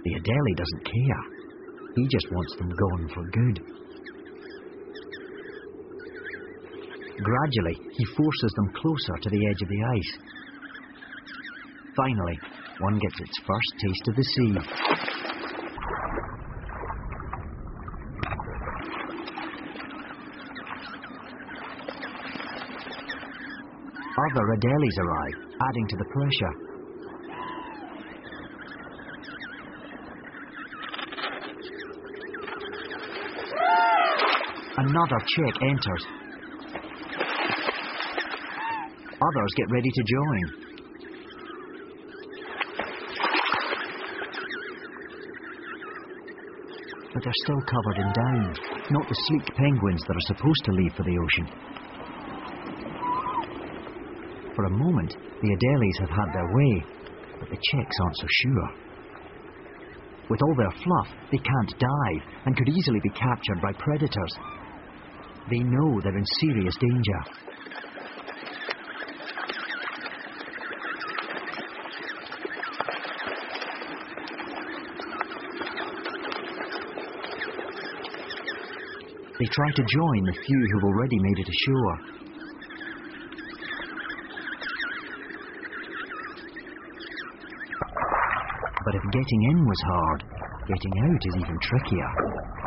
The Adelie doesn't care. He just wants them gone for good. Gradually, he forces them closer to the edge of the ice. Finally, one gets its first taste of the sea. Other Adelies arrive, adding to the pressure. Another chick enters. Others get ready to join. But they're still covered in down, not the sleek penguins that are supposed to leave for the ocean. For a moment, the Adelies have had their way, but the chicks aren't so sure. With all their fluff, they can't dive and could easily be captured by predators. They know they're in serious danger. They try to join the few who've already made it ashore. But if getting in was hard, getting out is even trickier.